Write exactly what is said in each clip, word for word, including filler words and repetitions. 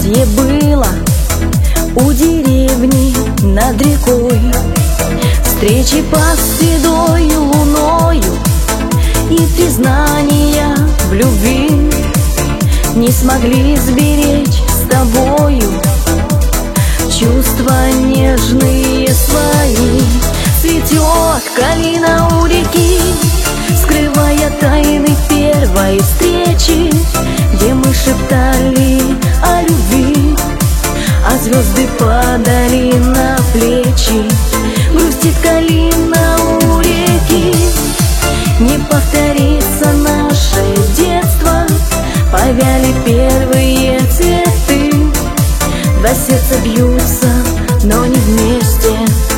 платье было у деревни над рекой. Встречи под седою луною и признания в любви не смогли сберечь с тобою чувства нежные свои. Цветет калина у реки, скрывая тайны первой встречи, где мы шептали о любви, а звезды падали на плечи. Грустит калина у реки, не повторится наше детство, повяли первые цветы. Два сердца бьются, но не вместе.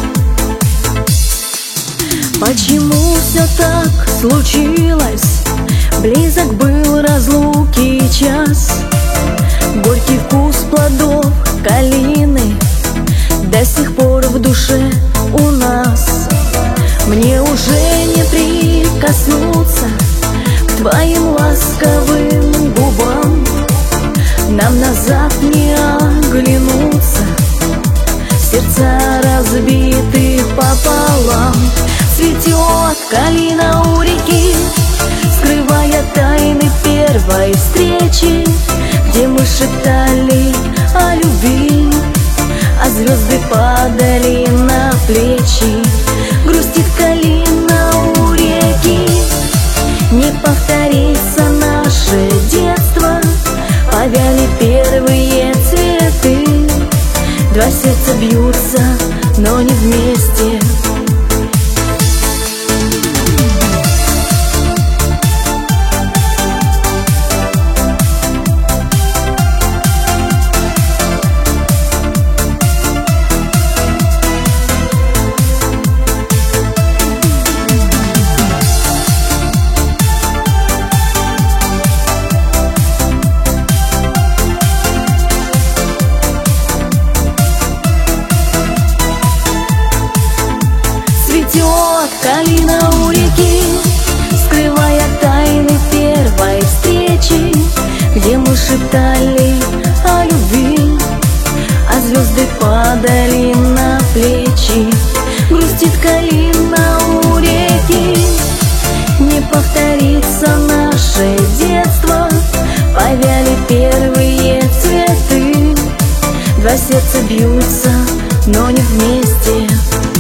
Почему все так случилось? Близок был разлуки час, горький вкус плодов калины до сих пор в душе у нас. Мне уже не прикоснуться к твоим ласковым губам, нам назад не оглянуться, сердца разбиты пополам. Цветет калина у реки, скрывая тайны первой встречи, где мы шептали о любви, а звезды падали на плечи. Грустит калина у реки, не повторится наше детство, повяли первые цветы. Два сердца бьются, но не вместе. Цветет калина у реки, скрывая тайны первой встречи, где мы шептали о любви, а звезды падали на плечи. Грустит калина у реки, не повторится наше детство, повяли первые цветы. Два сердца бьются, но не вместе.